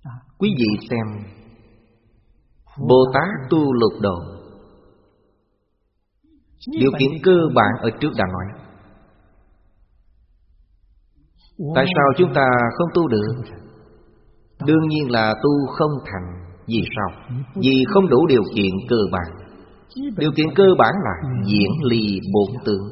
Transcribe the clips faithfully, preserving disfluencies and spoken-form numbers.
Quý vị xem, Bồ Tát tu lục độ, điều kiện cơ bản ở trước đã nói. Tại sao chúng ta không tu được? Đương nhiên là tu không thành. Vì sao? Vì không đủ điều kiện cơ bản. Điều kiện cơ bản là diễn ly bổn tướng.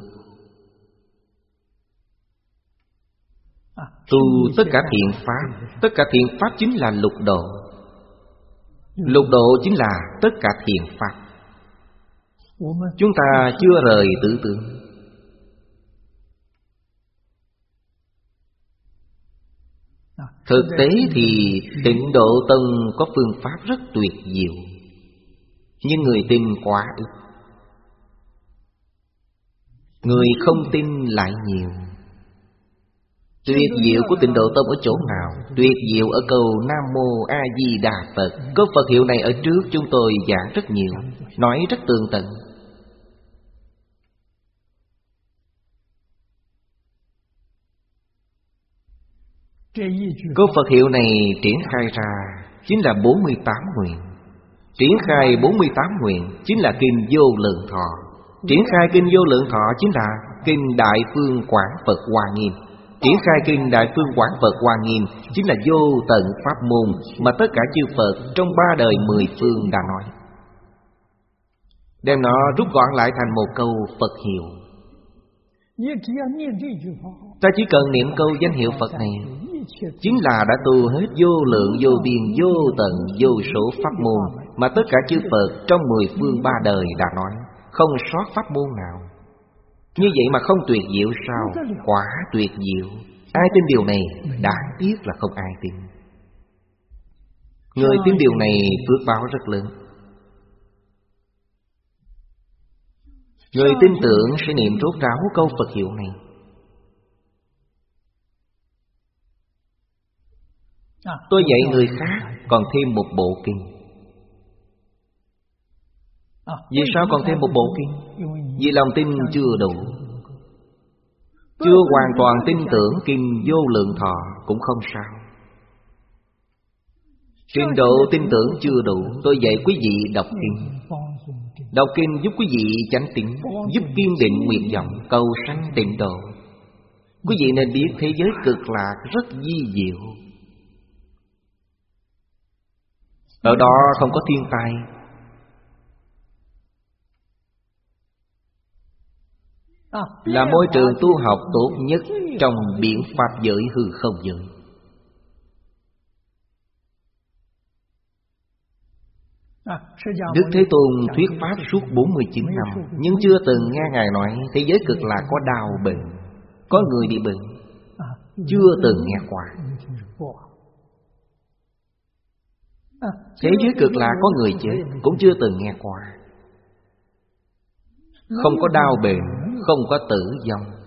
Tu tất cả thiện pháp. Tất cả thiện pháp chính là lục độ. Lục độ chính là tất cả thiện pháp. Chúng ta chưa rời tử tướng. Thực tế thì Tịnh Độ Tông có phương pháp rất tuyệt diệu, nhưng người tin quá ít. Người không tin lại nhiều. Tuyệt diệu của Tịnh Độ Tông ở chỗ nào? Tuyệt diệu ở câu Nam Mô A Di Đà Phật. Câu Phật hiệu này ở trước chúng tôi giảng rất nhiều, nói rất tường tận. Câu Phật hiệu này triển khai ra chính là bốn mươi tám nguyện. Triển khai bốn mươi tám nguyện chính là Kinh Vô Lượng Thọ. Triển khai Kinh Vô Lượng Thọ chính là Kinh Đại Phương Quảng Phật Hoa Nghiêm. Triển khai Kinh Đại Phương Quảng Phật Hoa Nghiêm chính là vô tận pháp môn mà tất cả chư Phật trong ba đời mười phương đã nói. Đem nó rút gọn lại thành một câu Phật hiệu. Ta chỉ cần niệm câu danh hiệu Phật này, chính là đã tu hết vô lượng vô biên vô tận vô số pháp môn mà tất cả chư Phật trong mười phương ba đời đã nói, không sót pháp môn nào. Như vậy mà không tuyệt diệu sao? Quả tuyệt diệu. Ai tin điều này? Đáng tiếc là không ai tin. Người tin điều này phước báo rất lớn. Người tin tưởng sẽ niệm rốt ráo câu Phật hiệu này. Tôi dạy người khác còn thêm một bộ kinh. Vì sao còn thêm một bộ kinh? Vì lòng tin chưa đủ. Chưa hoàn toàn tin tưởng Kinh Vô Lượng Thọ cũng không sao. Trình độ tin tưởng chưa đủ, tôi dạy quý vị đọc kinh. Đọc kinh giúp quý vị chánh tín, giúp kiên định nguyện vọng cầu sanh tịnh độ. Quý vị nên biết thế giới cực lạc rất vi diệu. Ở đó không có thiên tai, là môi trường tu học tốt nhất trong biển pháp giới hư không giới. Đức Thế Tôn thuyết pháp suốt bốn mươi chín năm, nhưng chưa từng nghe Ngài nói thế giới cực lạc có đau bệnh, có người bị bệnh. Chưa từng nghe qua. Thế giới cực lạc có người chết, cũng chưa từng nghe qua. Không có đau bệnh, không có tử vong.